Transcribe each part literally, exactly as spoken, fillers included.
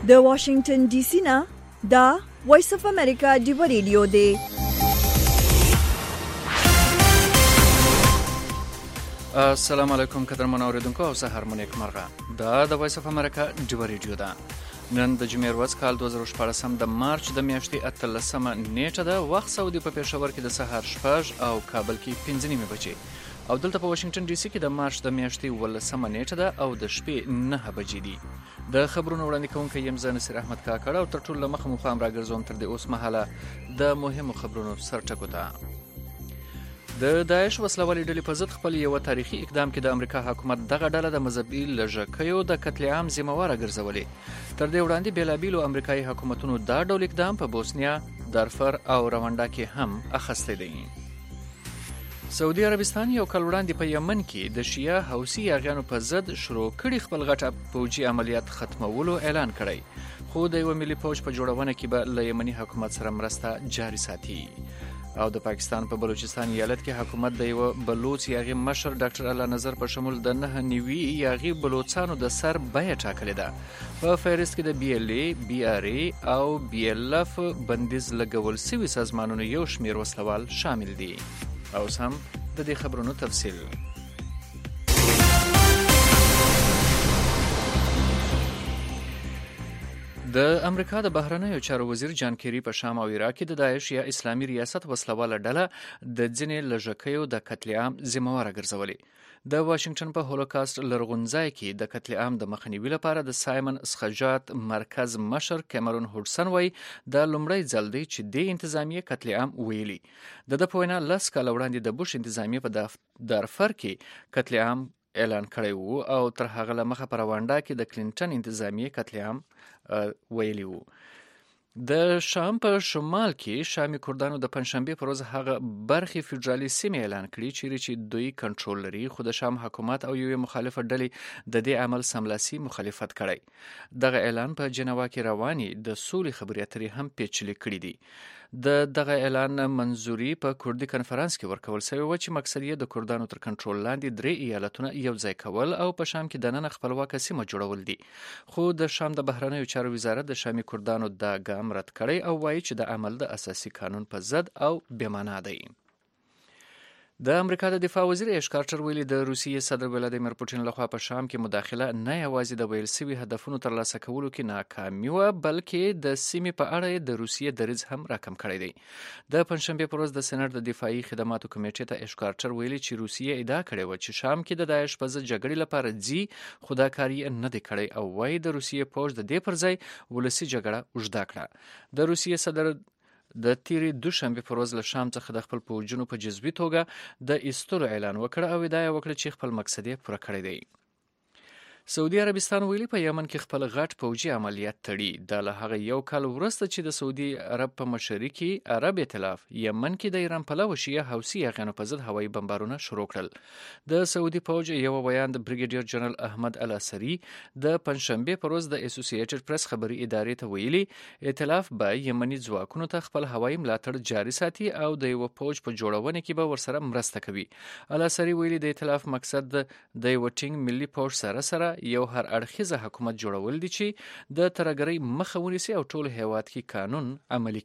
د واشنگټن ډي سي نه دا وایس اف امریکا دی ریډیو دی. السلام علیکم قدرمن اوریدونکو او سهار مو نیک مرغه. دا د وایس اف امریکا دی ریډیو ده. نن د جمعې ورځ کال دوه زره شپږ د مارچ د میاشتې اتلسمه نیټه ده. وخت سعودي په پېښور کې د سهار شپږ او کابل کې پنځه نیمې بجې او دلته په واشنگټن ډي سي کې د مارچ د میاشتې ولسمه نیټه ده او د شپې نهه بجې دي. د خبرونو وړاندې کوونکی یم زه نصیر احمد کاکړ او تر ټولو له مخه مو خام راګرځوم تر دې اوس مهاله د مهمو خبرونو سرټکو ته. د داعش وسلوالې ډلې په ضد خپل یو تاریخي اقدام کې د امریکا حکومت دغه ډله د مذهبي لږکیو د قتل عام ذمہواره ګرځولې. تر دې وړاندې بیلابیلو امریکایي حکومتونو دا ډول اقدام په بوسنیا، دارفر او روانډا کې هم اخیستی دی. سعودي عربستان یو کال وړاندې په یمن کې د شیعه حوثي یاغیانو په ضد شروع کړي خپل غټ پوځي عملیات ختمولو اعلان کړی، خو د یو ملي پوځ په جوړونه کې به له یمني حکومت سره مرسته جاري ساتي. او د پاکستان په بلوچستان ایالت کې حکومت د یو بلوچ یاغي مشر ډاکټر الله نظر په شمول د نه نیوي یاغي بلوچستانو د سر بیه ټاکلې ده. په فهرست کې د بي ال اي، بي ار اي او بي ال اف بندیز لګول سوي سازمانونو یو شمیر وسلوال شامل دي. او سم د دې خبرونو تفصیل. د امریکا د بهرنیو چارو وزیر جان کیری په شام او عراق کې د داعش یا اسلامي ریاست وسلواله ډله د ځینې لږکیو د قتل عام ذمہواره ګرځولې. د واشنگټن په هولوکاست لرغونځای کې د قتل عام د مخنیوي لپاره د سایمن اسخجات مرکز مشر کیمرون هوډسن وایي د لومړی ځل دی چې د انتظامیه قتل عام ویلي. د د په وینا لس کاله وړاندې د بوش انتظامیه په دارفر کې قتل عام اعلان کړی وو او تر هغه لمخه په روانډا کې د کلینټن انتظامیه قتل عام ویلی وو. د شام په شمال کې شامي کردانو د پنځشنبه پر ورځ هغه برخې فدرالي سیمې اعلان کړي چې چې دوی کنټرول لري، خو د شام حکومت او یو مخالفه ډلې د دې عمل سملاسي مخالفت کړی. دغه اعلان په جنوا کې رواني د سولې خبرې اترې هم پیچلې کړي دي. د دغه اعلان منظوري په کردي کنفرانس کې ورکول شوی و چې مقصد یې د کردانو تر کنټرول لاندې درې ایالتونه یو ځای کول او په شام کې دننه خپلواکه سیمه جوړول دي. خو د شام د بهرنیو چارو وزارت د شامي کردانو دا ګام رد کړی او وایي چې د عمل د اساسي قانون په ضد او بې معنا دی. د امریکا د دفاع وزیر ایش کارټر ویلي د روسیې صدر ولادیمیر پوټین لخوا په شام کې مداخله نه یوازې د ویل سوي هدفونو ترلاسه کولو کې ناکامي وه، بلکې د سیمې په اړه د روسیې دریځ هم راکم کړی دی. د پنځشنبې پر ورځ د سېنات د دفاعي خدماتو کمیټې ته ایش کارټر ویلي چې روسیې ادعا کړې وه چې شام کې د داعش په ضد جګړې لپاره ځي، خو دا کار یې نه دی کړی او وایي د روسیې پوځ د دې پر ځای ولسي جګړه اوږده کړه. د روسیې صدر د تیرې دوشنبې پر ورځ له شام څخه د خپل پوځونو په جزوي توګه د ایستلو اعلان وکړ او ادعا یې وکړه چې خپل مقصد یې پوره کړی دی. سعودي عربستان ویلي په یمن کې خپل غټ پوځي عملیات تړي. دا له هغه یو کال وروسته چې د سعودي عرب په مشرۍ کې عرب ائتلاف یمن کې د ایران پلوه شیعه حوثي یاغیانو په ضد هوایي بمبارونه شروع کړل. د سعودي پوځ یو ویان د بریګیډیر جنرال احمد العسري د پنځشنبې پر ورځ د اسوسییټډ پریس خبري ادارې ته ویلي ائتلاف به یمني ځواکونو ته خپل هوایي ملاتړ جاري ساتي او د یو پوځ په جوړونه کې به ورسره مرسته کوي. العسري ویلي د ائتلاف مقصد د یو ټینګ ملي پوځ سره سره یو هر اړخیزه حکومت جوړول دي چې د ترهګرۍ مخه ونیسي او ټول هیواد کې قانون عملي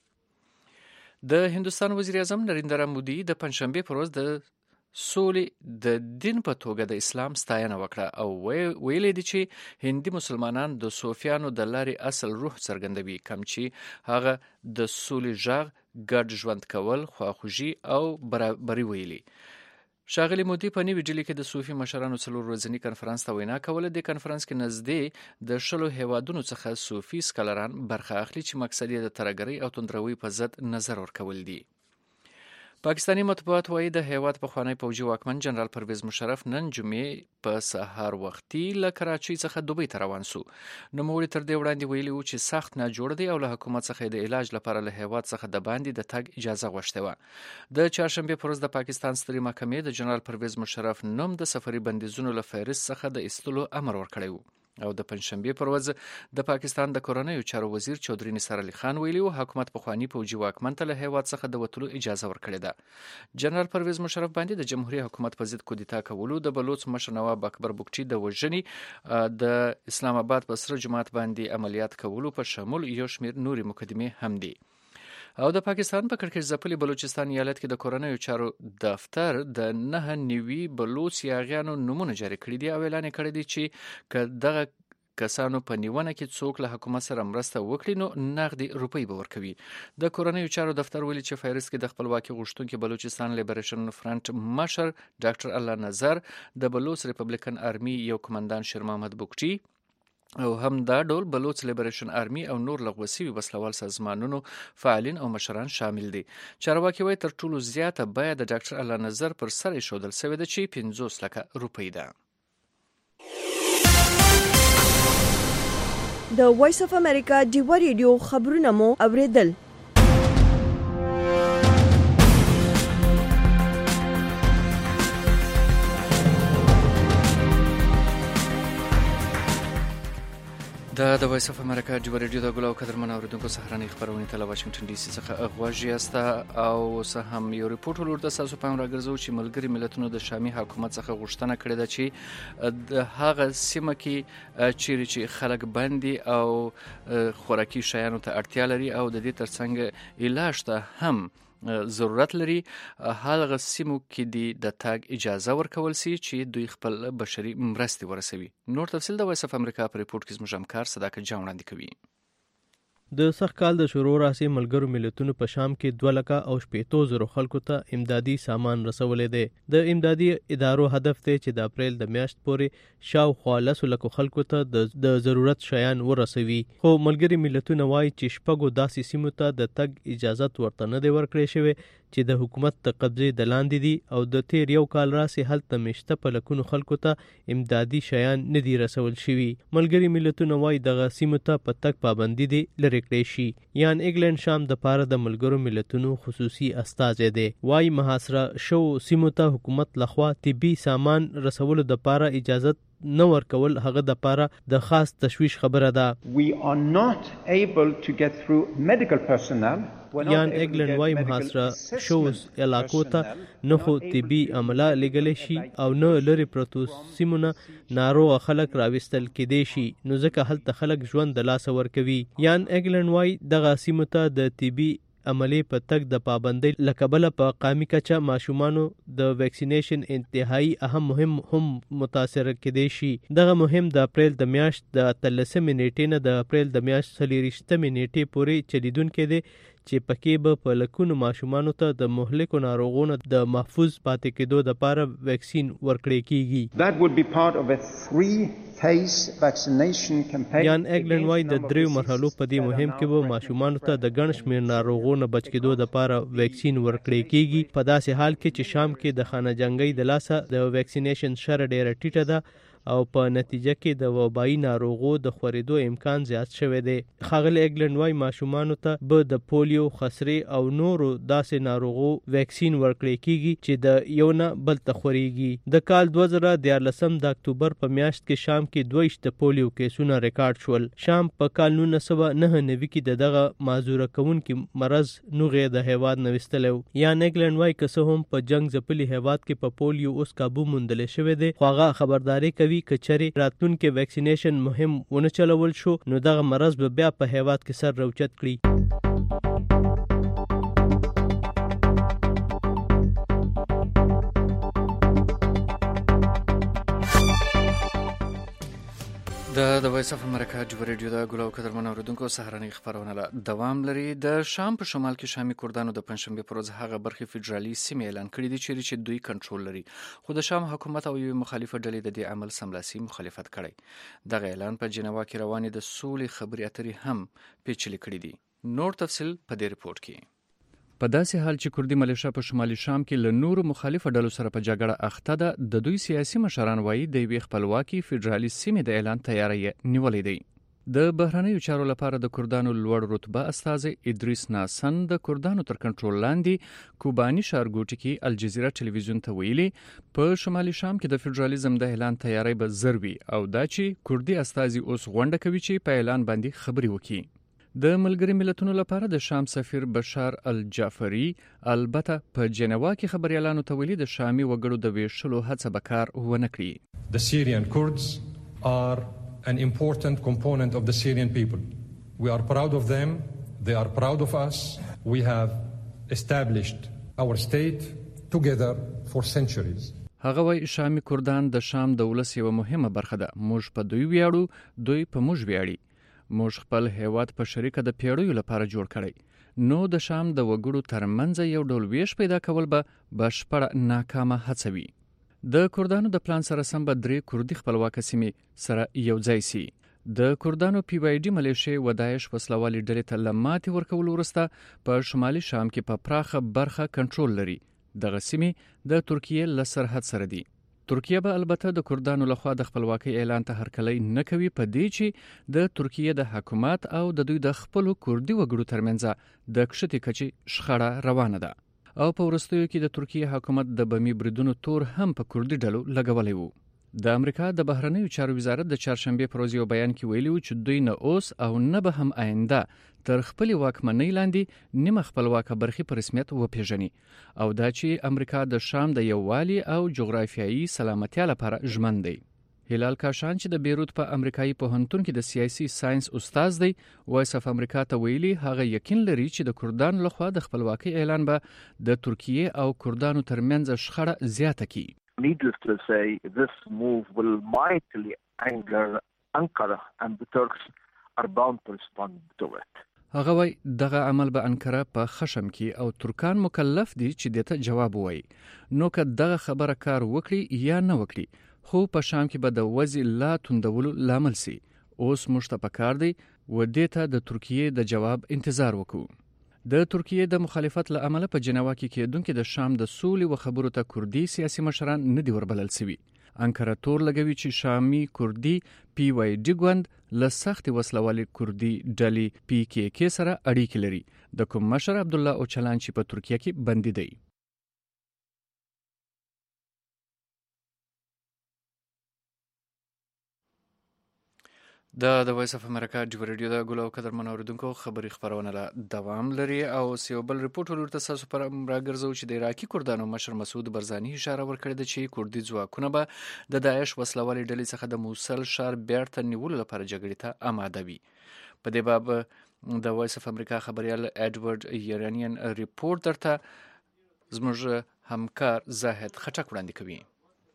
کړي. د هندوستان وزیر اعظم نریندرا مودي د پنځشنبې پر ورځ د سولې د دین په توګه د اسلام ستاینه وکړه او ویلي دي چې هندي مسلمانان د صوفیانو د لارې اصل روح څرګندوي، کوم چې هغه د سولې غږ، ګډ ژوند کول، خواخوږي او برابري ویلي. ښاغلي مودي په نیوي ډیلي کې د صوفي مشرانو څلور ورځني کنفرانس ته وینا کوله. د کنفرانس کې نږدې د شلو هیوادونو څخه صوفي سکالران برخه اخلي چې مقصد یې د ترهګرۍ او توندروي په ضد نظر ورکول دي. پاکستاني مطبوعات وایي د هیواد پخوانی پوځي واکمن جنرال پرویز مشرف نن جمعې په سهار وختي له کراچۍ څخه دوبۍ ته روان سو. نوموړي تر دې وړاندې ویلي وو چې سخت ناجوړ دی او له حکومت څخه د علاج لپاره له هیواد څخه د باندې د تګ اجازه غوښتې وه. د چهارشنبې پر ورځ د پاکستان سترې محکمې د جنرال پرویز مشرف نوم د سفري بندیزونو له فهرست څخه د ایستلو امر ورکړی و. او د پنځشنبې پر ورځ د پاکستان د کورنیو چارو وزیر چودري نثار علي خان ویلي و حکومت پخوانی پوجي واکمن ته له هیواد څخه د وتلو اجازه ورکړې ده. جنرال پرویز مشرف باندې د جمهوریت حکومت په ضد کودتا کولو د بلوچ مشر نواب اکبر بګټي د وژنې د اسلام آباد په سره جماعت باندې عملیات کولو په شمول یو شمېر نورې مقدمې هم دي. او د پاکستان په کړکېچ ځپلي بلوچستان ایالت کې د کورنیو چارو دفتر د نه نوي بلوچ یاغیانو نمونه جاری کړي دي او اعلان کړی دی چې که دغه کسانو په نیونه کې څوک له حکومت سره مرسته وکړي نو نغدي روپۍ به ورکوي. د کورنیو چارو دفتر ویلي چې فهرست کې د خپلواکي غوښتونکي بلوچستان لیبریشن فرنٹ مشر ډاکټر الله نظر، د بلوچ ریپبلیکن آرمي یو کمانډان شیر محمد بګټي او هم دا ډول بلوچ لیبریشن آرمي او نور لغوه شوي وسلوال سازمانونو فعالین او مشران شامل دي. چارواکي وایي تر ټولو زیاته بیه د ډاکټر الله نظر پر سر ایښودل شوې ده چې پنځوس لکه روپۍ ده. د وایس اف امریکا ډیوا ریډیو خبرونه مو اوریدل. دا د وایس اف امریکا ډیوا ریډیو د ګلو قدرمن اوریدونکو سهارنۍ خبرونه ته له واشنگټن ډي سي څخه غوږ یاست او څه هم یو ریپورت ولور د تاسو په راګرځو چې ملګری ملتونو د شامي حکومت څخه غوښتنه کړې ده چې د هغه سیمه کې چیرې چې خلک باندې او خوراکي شیانو ته اړتیا لري او د دې ترڅنګ علاج ته هم ضرورت لري هغه سیمو کې دی د تاګ اجازه ورکول سي چې دوی خپل بشري مرستې ورسوي. نور تفصیل د وایس اف امریکا په ریپورت کې زموږ همکار صداقت جان وړاندې کوي. د سخت کال د شروع راسي ملګرو ملتونو په شام کې دوه لکه او شپېتو زرو خلکو ته امدادي سامان رسولې دی. د امدادي ادارو هدف دی چې د اپریل د میاشت پورې شاوخوا لسو لکو خلکو ته د ضرورت شیان ورسوي. خو ملګري ملتونه وایي چې شپږو داسې سیمو ته د تګ اجازت ورته نه دی ورکړی شوی چې د حکومت د قبضې د لاندې دي او د تیر یو کال راسي هلته میشته په لکونو خلکو ته امدادي شیان نه دي رسول شوي. ملګري ملتونه وایي دغه سیمو ته په تګ پابندي دي لرې کړی شي. یان انګلند شام د پاره د ملګرو ملتونو خصوصي استازی دی. وایي محاصره شو سیمو ته حکومت لخوا طبي سامان رسولو د پاره اجازه نه ورکول هغه د پاره د خاص تشویش خبره ده. We are not able to get through medical personnel. یان انګلند وایي محاصره شوز علاقو ته نه خو طبي عمله لګلی شي او نه لري پروتو سیمونه ناروغ خلک راوستل کېدی شي نو ځکه هلته خلک ژوند د لاس ورکوي. یان انګلند وایي دغه سیمو ته د طبي عملي په تک د پابندۍ لکبله په قامي کچه ماشومانو د ویکسینیشن انتهایی اهم مهم هم متاثر کېدی شي. دغه مهم د اپریل د میاشت د اتلسمې نیټې نه د اپریل د میاشت څلېرویشتمې نیټې پورې چلیدونکی دی چې پکې به په لکونو ماشومانو ته د مهلکو ناروغونو د محفوظ پاتې کېدو دپاره ویکسین ورکړی کیږي. That would be part of a three phase vaccination campaign. یان انګلند وایي د دریو مرحلو په دې مهم کې به ماشومانو ته د ګڼ شمېر ناروغونو بچ کېدو دپاره ویکسین ورکړی کیږي. په داسې حال کې چې شام کې د خانه جنګۍ د لاسه د ویکسینیشن شره ډیره ټیټه ده او په نتیجه کې د وبایي ناروغو د خورېدو امکان زیات شوی دی. ښاغلی انګلند وایي ماشومانو ته به د پولیو، خسرې او نورو داسې ناروغو ویکسین ورکړی کیږي چې د یو نه بل ته خورېږي. د کال دوه زره دیارلسم د اکتوبر په میاشت کې شام کې دوه ویشت د پولیو کیسونه ریکارډ شول. شام په کال نولس سوه نهه نوي کې د دغه معذوره کوونکي مرض نوغې د هیواد نه ویستلی و. یان انګلند وایي که څه هم په جنګ ځپلي هیواد کې په پولیو اوس کابو موندلی شوی دی خو هغه خبرداری کوي که چېرې راتلونکي ویکسینیشن مهم ونه چلول شو نو دغه مرض به بیا په هیواد کې سر راوچت کړي. د وایس اف امریکا ډیوا ریډیو د ګلو قدرمن اوریدونکو سهارنۍ خبرونه له دوام لري. د شام په شمال کې شامي کردانو د پنځشنبې پر ورځ هغه برخې فدرالي سیمې اعلان کړي دي چې دوی کنټرول لري خو د شام حکومت او یوې مخالفه ډلې د دې عمل سملاسي مخالفت کړی. دغه اعلان په جنیوا کې روانې د سولې خبرې اترې هم پیچلې کړي دي. نور تفصیل په دې ریپورت کې. په داسې حال چې کردي ملیشه په شمالي شام کې له نورو مخالفه ډلو سره په جګړه اخته ده د دوی سیاسي مشران وایي د یوې خپلواکي فدرالي سیمې د اعلان تیاری نیولې دی. د بهرنیو چارو لپاره د کردانو لوړ رتبه استازی ادریس ناسن د کردانو تر کنټرول لاندې کوبانی ښارګوټي کې الجزیره ټلویزیون ته ویلي په شمالي شام کې د فدرالېزم د اعلان تیاری به زر وي او دا چې کردي استازي اوس غونډه کوي چې په اعلان باندې خبري وکړي. د ملګری ملتونو لپاره د شام سفیر بشار الجعفری البته په جنوا کې خبريالانو ته ویلي د شامي وګړو د ویشلو هڅه به کار ونه کړي. The Syrian Kurds are an important component of the Syrian people. We are proud of them. They are proud of us. We have established our state together for centuries. هغه وای شامي کردان د شام د ولس یو مهمه برخه ده. موږ په دوی ویاړو، دوی په موږ ویاړي. موږ خپل هیواد په شریکه د پیړیو لپاره جوړ کړی. نو د شام د وګړو ترمنځ یو ډول ویش پیدا کول به بشپړه ناکامه هڅه وي. د کردانو د پلان سره سم به درې کردي خپلواک سیمې سره یو ځای سي. د کردانو پی وای ډي ملیشیا و داعش وسلوالي ډلې ته لماتې ورکول وروسته په شمالي شام کې په پراخه برخه کنټرول لري. دغه سیمې د ترکیه له سرحد سره دي. ترکیه به البته د کردانو لخوا د خپلواکۍ اعلان ته هرکلی نه کوي په دې چې د ترکیه د حکومت او د دوی د خپلو کردي وګړو ترمنځ د کښتې کچې شخړه روانه ده. او په وروستیو کې د ترکیه حکومت د بمی بریدونو تور هم په کردي ډلو لګولې وو. د امریکا د بهرنیو چارو وزارت د چهارشنبه پر ورځ یو بیان کې ویلي و چې دوی نه اوس او نه به هم آینده تر خپل واکمنۍ لاندې نیمه خپلواکه برخې په رسمیت وپیژني او دا چې امریکا د شام د یووالي او جغرافیایي سلامتیا لپاره ژمن دی. هلال کاشان چې د بیروت په امریکایي پوهنتون کې د سیاسي ساينس استاد دی وایس اف امریکا ته ویلي هغه یقین لري چې د کردانو لخوا د خپلواکۍ اعلان به د ترکیه او کردانو ترمنځ شخړه زیاته کړي. Needless to say, this move will mightily anger Ankara and the Turks are bound to respond to it. هغه وای دغه عمل به انکره په خشم کې او ترکان مکلف دي چې دته جواب وایي. نو که دغه خبره کار وکړي یا نه وکړي خو په شام کې به د وضع لا توندولو لامل سي. اوس موږ ته پکار دی و دې ته د ترکیه د جواب انتظار وکړو. د ترکیه د مخالفت له امله په جنوا کې کېدونکو د شام د سولې و خبرو ته کردي سیاسي مشران نه دی وربلل سوي. انکره تور لګوي چې شامي کردي پی وای ډي ګوند له سخت وسلوالي کردي ډلې پی کې کې سره اړیکې لري. د کوم مشر عبد الله اوچلان چې په ترکیه کې بندي دی. د د وایس اف امریکا ډیو ریډیو د ګلو قدر منوریدونکو خبري خبرونه لا دوام لري او سیوبل ریپورت ورته تاسو پر راګرځو چې د عراقي کردانو مشر مسعود برزانی اشاره ورکړه د چې کردي ځواکونه به د داعش وسلوالي ډلې څخه د موصل ښار بیرته نیولو لپاره جګړې ته آماده وي. په دې باب د وایس اف امریکا خبريال اډوارډ یرانین ریپورت درته زموږ همکار زاهد خټک وړاندې کوي.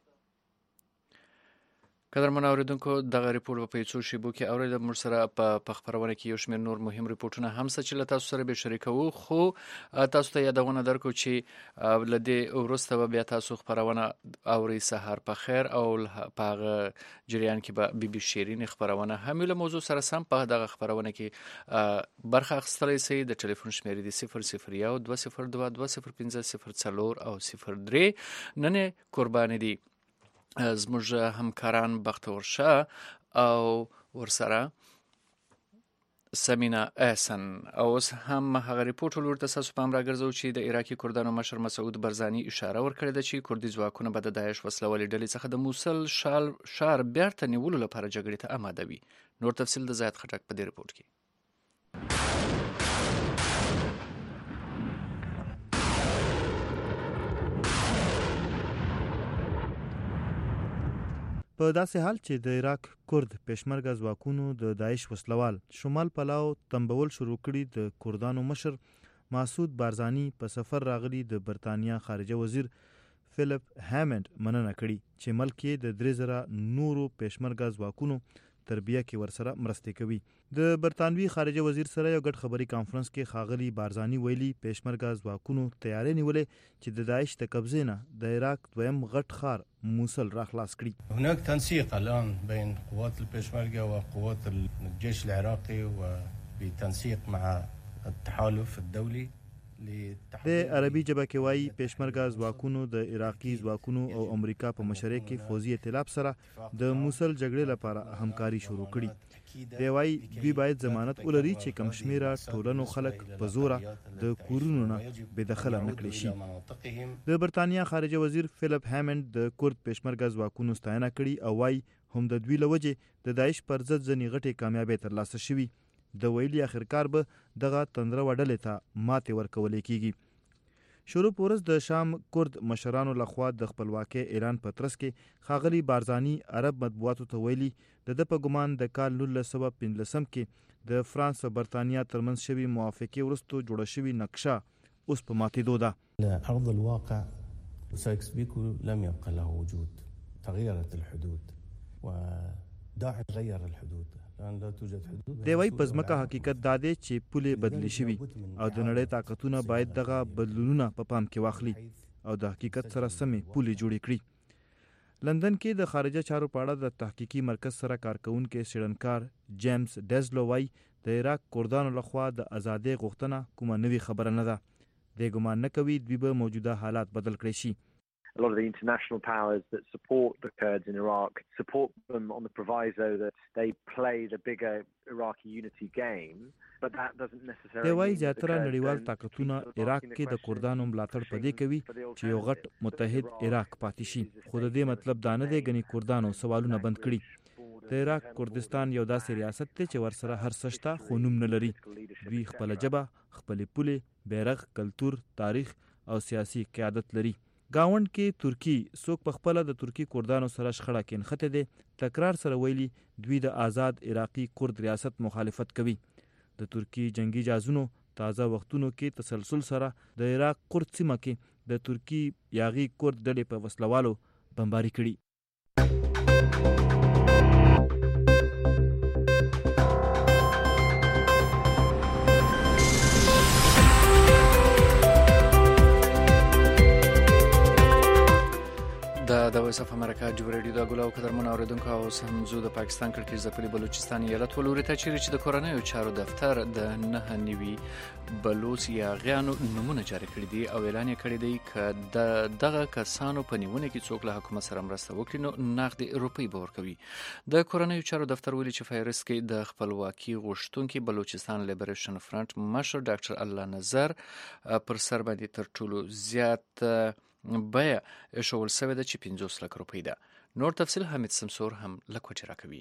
قدر منوریدونکو دغه ریپورت په پیڅو شیبو کې اورید موږ سره په خبرونه کې یو شمېر نور مهم ریپورتونه هم چې له تاسو سره به شریکو خو تاسو ته یادونه درکو چې لدې ورسته بیا تاسو خبرونه اوري سحر په خیر او په جریان کې به بي بي شیرین خبرونه هم له موضوع سره سم په دغه خبرونه کې برخه اخیستلای شئ. د ټلیفون شمیرې د صفر صفر یو دوه صفر دوه دوه صفر پنځه صفر څلور او صفر درې نن قربان دي زموږ همکاران بختور شاه او ورسره سمینا احسن. او اوس هم هغه ریپورت ورته تاسو پام راګرځو چې د عراقي کردانو مشر مسعود برزانی اشاره ورکړه ده چې کردي ځواکونه به د داعش وسلوالي ډلې څخه د موصل شال شهر بیرته نیولو لپاره جګړې ته آماده وي. نور تفصیل د زیات خټک په دې ریپورت کې. په داسې حال چې د عراق کرد پېشمرګه ځواکونو د داعش وسلوال شمال پلاو تنبول شروع کړي د کردانو مشر مسعود بارزانی په سفر راغلي د برتانیا خارجه وزیر فلیپ هامند مننه کړي چې ملک یې د درې زره نورو پېشمرګه ځواکونو تربیه کې ورسره مرستې کوي. د برتانوي خارجه وزیر سره یو ګډ خبري کانفرنس کې ښاغلي بارزانی ویلي پېشمرګه ځواکونو تیاری نیولې چې د داعش د قبضې نه د عراق دویم غټ ښار موصل را خلاص کړي. هناك تنسيق الآن بين قوات البيشمركة وقوات الجيش العراقي وبتنسيق مع التحالف الدولي. د عربي ژبه کې وایي پېشمرګه ځواکونو د عراقي ځواکونو او امریکا په مشرۍ کې فوزي ائتلاف سره د موصل جګړې لپاره همکاري شروع کړي. دی وایي دوی باید ضمانت ولري چې کم شمېره ټولنو خلک په زوره د کورونو نه بېدخله نه کړی شي. د برطانیا خارجه وزیر فیلپ هیمنډ د کورد پېشمرګه ځواکونو ستاینه کړي او وایي هم د دوی له وجې د داعش پر ضد ځینې غټې کامیابۍ ترلاسه شوي. د ویلي اخرکار به دغه تندره وډلې ته ماتې ورکولې کیږي. شروع په ورځ د شام کورد مشرانو لخوا د خپلواکۍ اعلان په ترڅ کې ښاغلي بارزاني عرب مطبوعاتو ته ویلي د ده په ګمان د کال نولس سوه پنځلسم کې د فرانس او برطانیا ترمنځ شوي موافقې وروسته جوړه شوې نقشه اوس په ماتېدو ده. ارض الواقع سايكس بيكو لم يبقى له وجود، تغيرت الحدود وداعش غير الحدود. دی وایي په ځمکه حقیقت دا دی چې پولې بدلې شوي او د نړۍ طاقتونه باید دغه بدلونونه په پام کې واخلي او د حقیقت سره سمې پولې جوړې کړي. لندن کې د خارجه چارو په اړه د تحقیقي مرکز سره کارکونکی څېړنکار جیمز ډیزلو وایي د عراق کردانو لخوا د ازادۍ غوښتنه کومه نوې خبره نه ده. دی ګمان نه کوي دوی به موجوده حالات بدل کړی شي. A lot of the international powers that support the Kurds in Iraq support them on the proviso that they play the bigger Iraqi unity game, but that doesn't necessarily. دی وایي زیاتره نړیوال طاقتونه عراق کې د کردانو ملاتړ په دې کوي چې یو غټ متحد عراق پاتې شي، خو د دې مطلب دا نه دی ګنې کردانو سوالونه بند کړي. د عراق کردستان یو داسې ریاست دی چې ورسره هر څه شته خو نوم نه لري. دوی خپله ژبه، خپلې پولې، بیرغ، کلتور، تاریخ او سیاسي قیادت لري. گاوند کې ترکی څوک په خپله د ترکی کردانو سره شخړه کې نښتې دی تکرار سره ویلي دوی د آزاد عراقي کرد ریاست مخالفت کوي. د ترکی جنگي جهازونو تازه وختونو کې تسلسل سره د عراق کرد سیمه کې د ترکی یاغي کرد ډلې په وسلوالو بمباري کړي. د وایس اف امریکا جوړ ریډیو د ګلو قدرمن اوریدونکو او سمزو د پاکستان کړکېچ ځپلي بلوچستان ایالت ولوري ته چیرې چې د کورنیو چارو دفتر د نه نیوي بلوچ یاغیانو نمونه جاری کړی دی او اعلان یې کړی دی چې د دغه کسانو په نیونه کې څوک له حکومت سره مرسته وکړي نو نغدي روپۍ به ورکوي. د کورنیو چارو دفتر ویلي چې فایرس کې د خپلواکي غوښتونکي بلوچستان لیبریشن فرنٹ مشر ډاکټر الله نظر پر سر باندې تر ټولو زیات بیا شول سوی ده چې پنځوس لک روپۍ ده. نور تفصیل حمید سمسور هم لکوچ راکوي.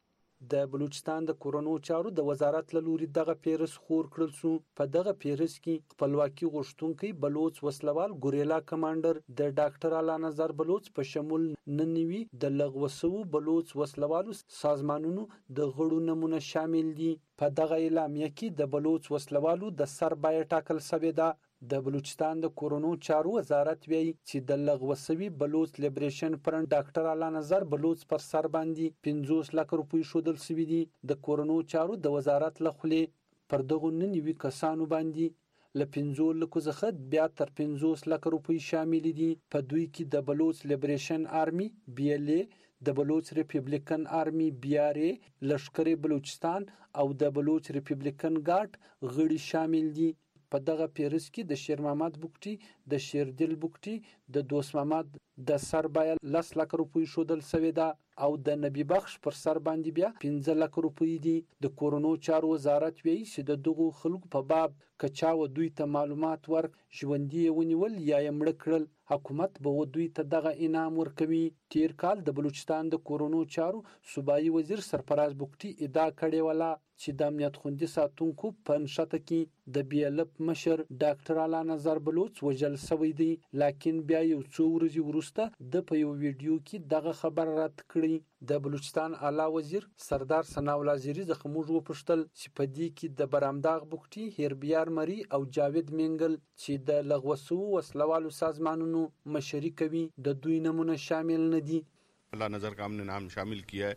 د بلوچستان د کورونو چارو د وزارت له لوري دغه پیرس خور کړل سو. په دغه پیرس کې خپلواکي غوښتونکي بلوچ وسلوال ګوریلا کمانډر د ډاکټر الله نظر بلوچ په شمول ننوي د لغوسو بلوچ وسلوالو سازمانونو د غړو نمونه شامل دي. په دغه اعلامیه کې د بلوچ وسلوالو د سر بیه ټاکل شوې ده. د بلوچستان د کورونو چارو وزارت ویلي چې د لغوسوي بلوچ لیبریشن فرنٹ ډاکټر الله نظر بلوچ پر سر باندې پنځوس لک روپۍ شودل شوي دي. د کورونو چارو د وزارت له خولې پر دغو ننوي کسانو باندې له پنځو لکو څخه بیا تر پنځوس لک روپۍ شامل دي. په دوی کې د بلوچ لیبریشن آرمي بی ال ای، د بلوچ ریپبلیکن آرمي بی آر ای، لشکر بلوچستان او د بلوچ ریپبلیکن ګارد غړي شامل دي. په دغه پیرس کې د شیر محمد بوکټي، د شیردل بوکټي، د دوست محمد د سر بیه لس لک روپۍ شودل شوې ده او د نبی بخش پر سر باندې بیا پنځه لک روپۍ دي. د کورونو چارو وزارت ویلي چې د دغو خلکو په باب که چا و دوی ته معلومات ورک ژوندي یې ونیول یا یې مړه کړل حکومت به و دوی ته دغه انعام ورکوي. تیر کال د بلوچستان د کورونو چارو صوبایي وزیر سرفراز بوکټي ادعا کړې وله چې د امنیت خوندي ساتونکو په نښته کې د بی ال اف مشر ډاکټر الله نظر بلوچ وژل شوی دی. لاکن بیا یو څو ورځې وروسته د په یو ویډیو کې دغه خبر رد کړی. د بلوچستان اعلی وزیر سردار ثناءالله زیری څخه موږ وپوښتل چې په دې کې د برامداغ بوکټي، هیربیار مری او جاوید مینګل چې د لغوسو وسلوالو سازمانونو مشري کوي د دوی نمونه شامل نه دي. اللہ نظر کا ہم نے نام شامل کیا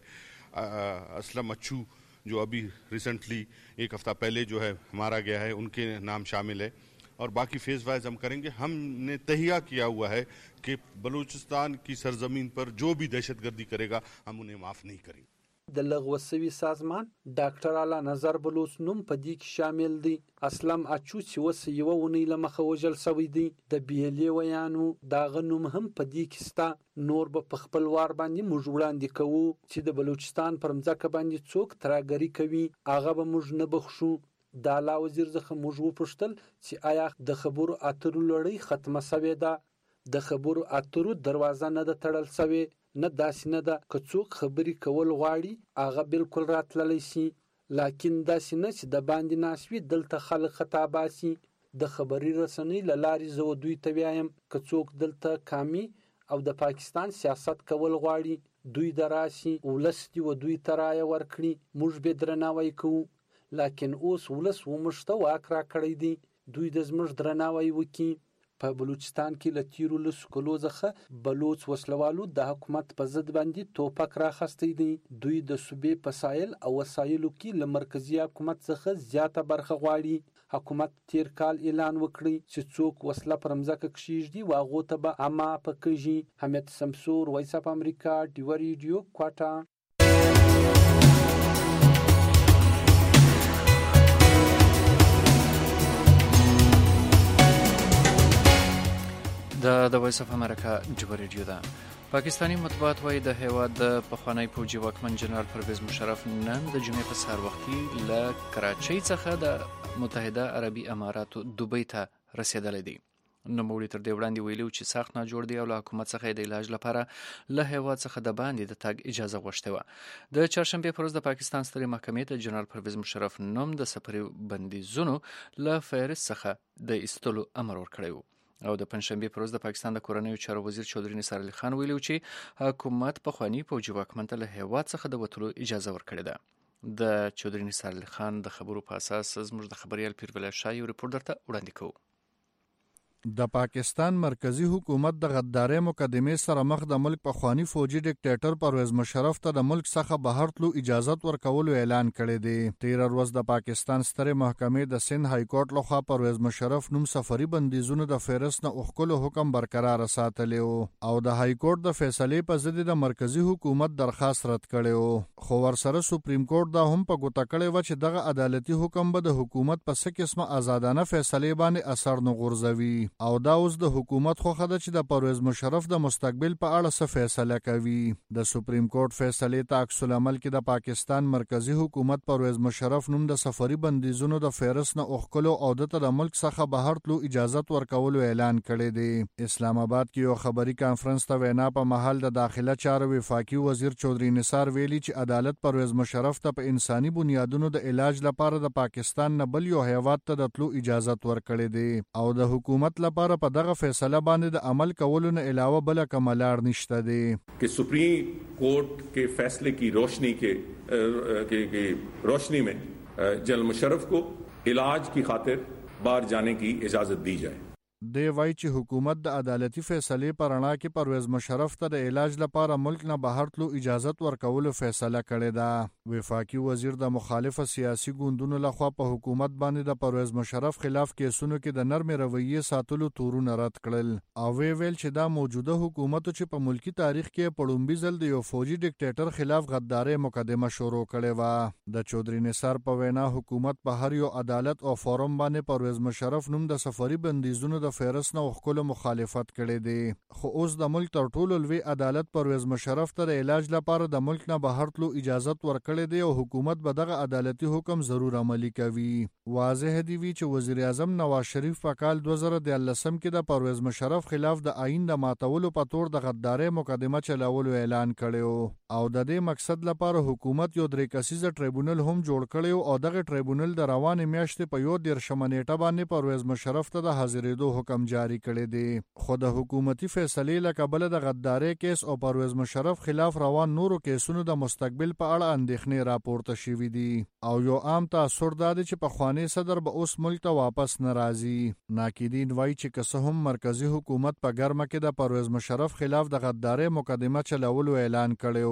ہے. اسلم اچھو جو ابھی ریسنٹلی ایک ہفتہ پہلے جو ہے مارا گیا ہے ان کے نام شامل ہے اور باقی فیز وائز ہم کریں گے. ہم نے تہیہ کیا ہوا ہے کہ بلوچستان کی سرزمین پر جو بھی دہشت گردی کرے گا ہم انہیں معاف نہیں کریں گے. د لغوه شوي سازمان ډاکټر اعلی نظر بلوچ نوم په دې کې شامل دی. اسلم اچو چې اوس یوه اونۍ له مخه وژل شوی دی. د بیلې ویانو دغه نوم هم په دې کې شته. نور به په خپل وار باندې موږ وړاندې کوو چې د بلوچستان پر مځکه باندې څوک ترهګري کوي هغه به موږ نه بخښو. د اعلی وزیر څخه موږ وپوښتل چې آیا د خبرو اترو لړۍ ختمه شوې ده؟ د خبرو اترو دروازه نه ده تړل شوې، نه داسې نه ده که څوک خبرې کول غواړي هغه بالکل راتللی شي، لکن داسې نه چې د باندې ناست وي دلته خلک خطا باسي. د خبري رسنۍ له لارې زه دوی ته وایم که څوک دلته کامي او د پاکستان سیاست کول غواړي دوی د راسي ولس دي و دوی ته رایه ورکړي، موږ به درناوی کوو. لکن اوس ولس وموږ ته واک راکړی دی، دوی د زموږ درناوی وکړي. په بلوچستان کې له تیرو لسو کلو څخه بلوچ وسلوالو د حکومت په ضد باندې توپک راخستی دی. دوی د صوبې په سایل او وسایلو کې له مرکزي حکومت څخه زیاته برخه غواړي. حکومت تیر کال اعلان وکړی چې څوک وسله پر مځکه کښیږدي و هغو ته به عامه پکېږي. حمید سمسور، وایس اف امریکا، ډیوه ریډیو، کوټه. د د وایس اف امریکا ډیوه ریډیو ده. پاکستانی مطبوعات وايي د هیواد د پخوانی پوځي واکمن جنرال پرویز مشرف نن د جمعې په سهار وختي له کراچۍ څخه د متحده عربي اماراتو دوبۍ ته رسیدلی دی. نوموړي تر دې وړاندې ویلي چې سخت ناجوړ دی او له حکومت څخه د علاج لپاره له هیواد څخه د باندې د تګ اجازه غوښتې وه. د چهارشنبې په ورځ د پاکستان سترې محکمې ته جنرال پرویز مشرف نوم د سفري بندیزونو له فهرست څخه د ایستلو امر ورکړی و. او د پنځشنبې پر ورځ د پاکستان د کورنیو چارو وزیر چودري نثار علي خان ویلي چې حکومت پخواني پوځي واکمن ته له هیواد څخه د وتلو اجازه ورکړې ده. د چودري نثار علي خان د خبرو په اساس زموږ د خبريال پیربل شاه یو ریپورت درته وړاندې کوو. د پاکستان مرکزی حکومت د غدارۍ مقدمې سره مخ د ملک پخوانی فوجي ډیکټیټر پرویز مشرف ته د ملک څخه بهر تلو اجازت ورکولو اعلان کړی دی. تیر ورځ د پاکستان سترې محکمې د سند های کورټ لخوا پرویز مشرف نوم سفري بندیزونو د فهرست نه اوښکلو حکم برقرار ساتلی او د های کورټ د فیصلې په ضد د مرکزی حکومت درخواست رد کړی، خو ورسره سپریم کورټ دا هم په ګوته کړی و چې دغه عدالتي حکم به د حکومت په څه قسمه آزادانه فیصلې باندې اثر نه غورځوي او دا اوس د حکومت خوښه ده چې د پرویز مشرف د مستقبل په اړه څه فیصله کوي. د سپریم کورټ فیصلې ته عکس العمل کې د پاکستان مرکزی حکومت پرویز مشرف نوم د سفري بندیزونو د فهرست نه اوښکلو او د ته د ملک څخه بهر تلو اجازت ورکولو اعلان کړی دی. اسلام آباد کې یو خبري کانفرنس ته وینا په محل د داخله چارو وفاقي وزیر چودري نثار ویلي چې عدالت پرویز مشرف ته په انساني بنیادونو د علاج لپاره د پاکستان نه بل یو هیواد ته د تلو اجازت ورکړی دی او د حکومت لپاره په دغه فیصله باندې د عمل کولو نه علاوه بل کوم لار نشته دی. کہ سپریم کورٹ کے فیصلے کی روشنی کے کی روشنی میں جنرل مشرف کو علاج کی خاطر باہر جانے کی اجازت دی جائے. دی وای چې حکومت د عدالتي فیصلې پر اړه کې پرویز مشرف ته د علاج لپاره ملک نه بهر تلو اجازت ورکولو فیصله کړې ده. وفاقي وزیر د مخالف سیاسي ګوندونو لخوا په حکومت باندې د پرویز مشرف خلاف کیسونو کې د نرم رویې ساتلو تورونه رد کړل او وی ویل چې دا موجوده حکومت چې په ملکی تاریخ کې پړومبي ځل د یو فوجي ډیکټیټر خلاف غدارۍ مقدمه شروع کړې و. د چودري نثار په وینا حکومت په هر یو عدالت او فورم باندې پرویز مشرف نوم د سفري بندیزونو د فهرست نه اوښکلو مخالفت کړی دی، خو اوس د ملک تر ټولو لوی عدالت پرویز مشرف ته د علاج لپاره د ملک نه بهر تلو اجازت ورکړی دی او حکومت به دغه عدالتي حکم ضرور عملي کوي. واضح دی وی چې وزیر اعظم نواز شریف په کال دوه زره دیارلسم کې د پرویز مشرف خلاف د آئین د ماتولو په تور د غدارۍ مقدمه چلولو اعلان کړی او د دې مقصد لپاره حکومت یو درې کسیزه ټریبونل هم جوړ کړی او دغه ټریبونل د روانې میاشتې په یو دیرشمه نیټه باندې پرویز مشرف ته د حاضرېدو حکم جاری کړی دی. خو د حکومتي فیصلې له کبله د غدارۍ کیس او پرویز مشرف خلاف روان نورو کیسونو د مستقبل په اړه اندېښنې راپورته شوي دي او یو عام تاثر دا دی چې پخوانی صدر به اوس ملک ته واپس نه راځي. ناقدین وایي چې که څه هم مرکزی حکومت په ګرمه کې د پرویز مشرف خلاف د غدارۍ مقدمه چلولو اعلان کړی و،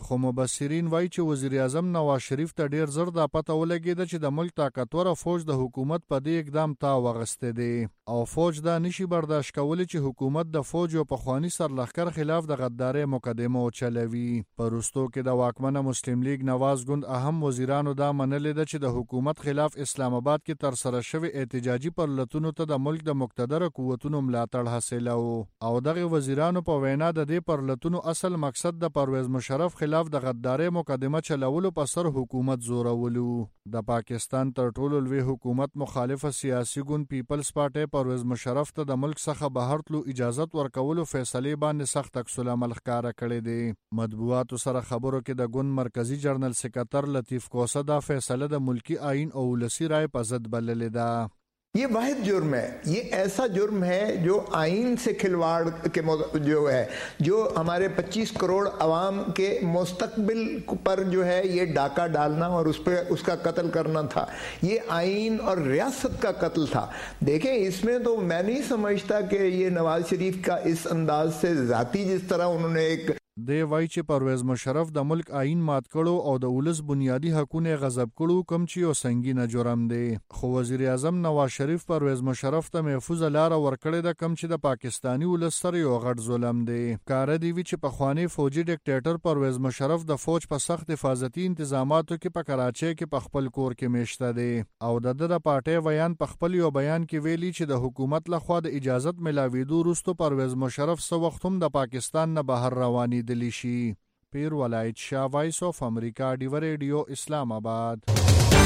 خو مبصرین وایي چې وزیر اعظم نواز شریف ته ډیر زر دا پته ولګېده چې د ملک طاقتوره فوج د حکومت په دې اقدام تا وغسته دی او فوج دا نشي برداشت کولی چې حکومت د فوج او پخوانی سرلښکر خلاف د غدارۍ مقدمه وچلوي. په وروستو کې د واکمنه مسلم لیگ نواز ګوند اهم وزیرانو دا منلې ده چې د حکومت خلاف اسلام آباد کې ترسره شوی احتجاجي پرلتونو ته د ملک د مقتدر قوتونو ملاتړ حاصلو او دغه وزیرانو په وینا د دې پرلتونو اصل مقصد د پرویز مشرف خلاف د غدارۍ مقدمه چلولو په سر حکومت زورولو. د پاکستان تر ټولو لوی حکومت مخالفه سیاسي ګوند پیپلز پارټي پرویز مشرف ته د ملک څخه بهر تلو اجازت ورکولو فیصلې باندې سخت عکس العمل ښکاره کړی دی. مطبوعاتو سره خبرو کې د ګوند مرکزی جنرال سکرټر لطیف کوسه دا فیصله د ملکی آئین او ولسی رائے په ضد بللې ده. ये वाहिद जुर्म है, ये ऐसा जुर्म है जो आइन से खिलवाड़ के जो है, जो हमारे पच्चीस करोड़ अवाम के मुस्तकबिल पर जो है ये डाका डालना और उस पर उसका कत्ल करना था. ये आइन और रियासत का कत्ल था. देखें, इसमें तो मैं नहीं समझता कि ये नवाज शरीफ का इस अंदाज से ज़ाती जिस तरह उन्होंने एक دی وای چې پرویز مشرف د ملک آئین مات کړو او د ولس بنیادی حقونه غصب کړو کم چې یو سنگینه جرم دی. خو وزیر اعظم نواز شریف پرویز مشرف ته محفوظ لار ورکړې ده کم چې د پاکستانی ولس سره یو غټ ظلم دی. کار دی وی چې په خوانی فوجي ډیکټیټر پرویز مشرف د فوج په سخت حفاظتي انتظاماتو کې په کراچۍ کې په خپل کور کې میشته دی او د د پارټي ویان په خپل یو بیان کې ویلي چې د حکومت لخوا د اجازت ملاویدو وروسته پرویز مشرف سو وخت هم د پاکستان نه بهر رواني دلی شي. پیر ولایت شاه، وایس آف امریکا، ډیو ریډیو، اسلام آباد. او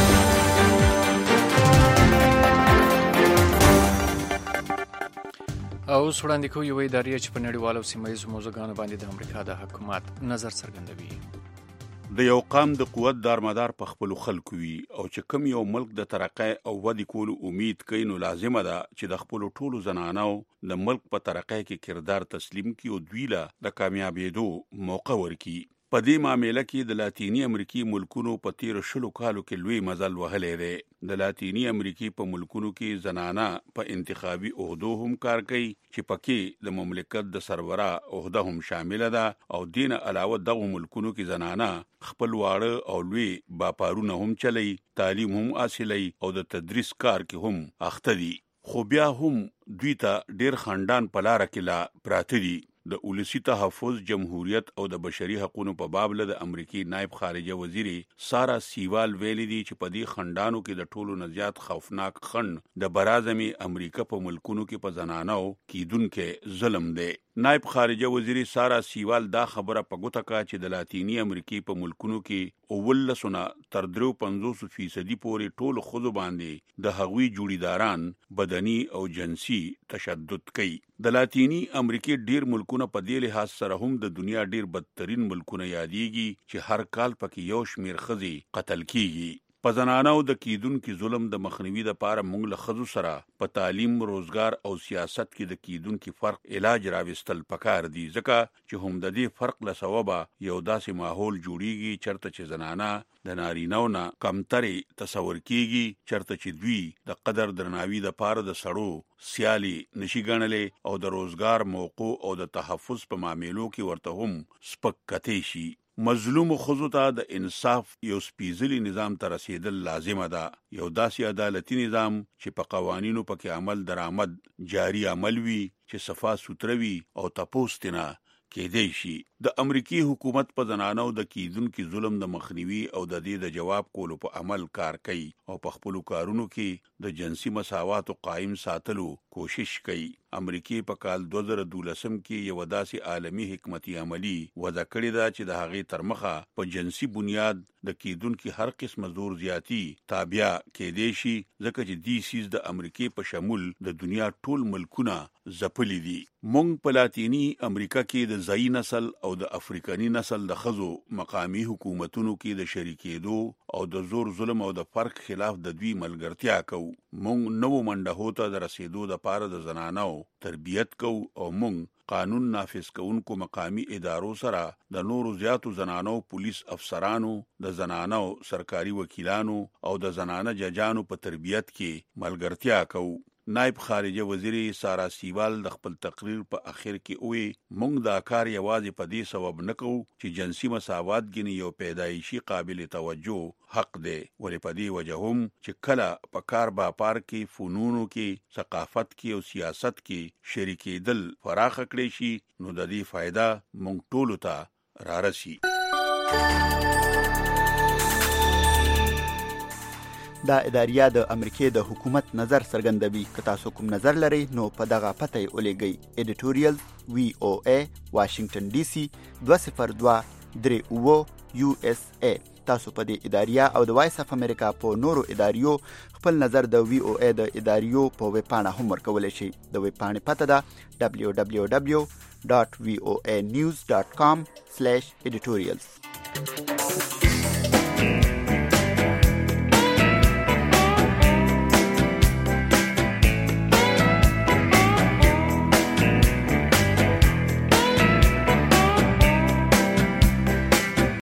وړاندې کوو یوه ادارې چې په نړیوالو سیمهییزو موضوعګانو باندې د امریکا د حکومت نظر څرګندوي. د یو قام د قوت دارمدار په خپلو خلکو وي او چې کوم یو ملک د ترقۍ او ودې کولو امید کوي نو لازمه ده چې د خپلو ټولو زنانو د ملک په ترقۍ کې کردار تسلیم کړي او دوی له د کامیابېدو موقع ورکړي. په دې معامله کې د لاتینی امریکای ملکونو په تیر شلو کالو کې لوی مزل وهلی دی. د لاتینی امریکای په ملکونو کې زنانه په انتخابي عہدو هم کار کوي چې پکې د مملکت د سربره عہده هم شامل ده او دین علاوه دغه ملکونو کې زنانه خپل واړه او لوی باپارونه هم چلی، تعلیم هم حاصلوي او د تدریس کار کې هم اخته دي. خو بیا هم دوی ته ډیر خاندان په لاره کې لا پراته دي. د ولسی تحفظ، جمهوریت او د بشري حقوقو په باب له د امریکای نائب خارجه وزیر سارا سیوال ویلي دي چې په دې خندانو کې د ټولو نه زیات خوفناک خند د برازمي امریکا په ملکونو کې په زنانو کیدونکو ظلم دی. نائب خارجه وزیر سارا سیوال دا خبره په ګوته کا چې د لاتینی امریکای په ملکونو کې اولسونه تر درو پنځوس فیصدي پورې ټول خود باندې د هغوی جوړیداران بدني او جنسي تشدد کوي. د لاتینی امریکای ډیر ملکونه په دې لحاظ سره هم د دنیا ډیر بدترین ملکونه یادېږي چې هر کال پکې یو شمیر ښځې قتل کیږي. په زنانو د کیدونکو ظلم د مخنیوي لپاره موږ له ښځو سره په تعلیم، روزګار او سیاست کې د کیدونکو فرق علاج راوستل پکار دي، ځکه چې هم د دې فرق له سببه یو داسې ماحول جوړیږي چرته چې زنانه د نارینه‌و نه کمترې تصور کیږي، چرته چې دوی د قدر درناوي لپاره د سړو سیالي نشي ګڼلې او د روزګار موقع او د تحفظ په معاملو کې ورته هم سپک کتی شي. مظلوم خزو ته د انصاف یو سپیڅلی نظام ته رسیدل لازمه ده، یو داسې عدالتي نظام چې په قوانینو پکې عمل درآمد جاری عمل وي چې صفا سوتره وي او تپوس نه کېدی شي. د امریکای حکومت په زنانو د کیدونکو ظلم د مخنیوي او د دې د جواب کولو په عمل کار کوي او په خپل کارونو کې د جنسي مساوات قائم ساتلو کوشش کوي. امریکای په کال دوه زره دولسم کې یو داسې عالمی حکمتي عملی وضع کړی دا چې د هغې تر مخه په جنسي بنیاد د کیدونکو هر قسم زور زیاتی تابع کېدی شي، ځکه چې دې سیز د امریکای په شمول د دنیا ټول ملکونه ځپلي دي. مونږ په لاتینی امریکا کې د ځایی نسل او د افریقانی نسل د خزو مقامی حکومتونو کې د شریکېدو او د زور ظلم او د فرق خلاف د دوی ملګرتیا کوو. مونږ نو منډه هوته د رسیدو د پاره د زنانو تربیت کوو او مونږ قانون نافذ کوونکو مقامی ادارو سره د نورو زیاتو زنانو پولیس افسرانو، د زنانو سرکاري وکیلانو او د زنانه ججانو په تربیت کې ملګرتیا کوو. نائب خارجه وزیر سارا سیوال د خپل تقریر په اخر کې وی موږ دا کار یوازې په دې سبب نه کوو چې جنسي مساوات ګنې یو پیدایشي قابل توجه حق دی، ولې په دې وجه هم چې کله په کار باپار کې، فنونو کې، ثقافت کې او سیاست کې شریکېدل فراخ کړی شي نو د دې فایده موږ ټولو ته رارسي. دا اداریه د امریکای د حکومت نظر څرګندوي. که تاسو کوم نظر لرئ نو په دغه پته یې ولېږئ. ایډیټوریال وی او ای واشنگټن ډي سي دوه صفر دوه درې اووه یو اس ای. تاسو په دې اداریه او د وایس اف امریکا په نورو اداریو خپل نظر د وی او ای د اداریو په ویب پاڼه هم ورکولی شئ. د ویب پاڼې پته ده دبلیو دبلیو دبلیو ډاټ وی او ای نیوز ډاټ کام سلیش ایډیټوریالز.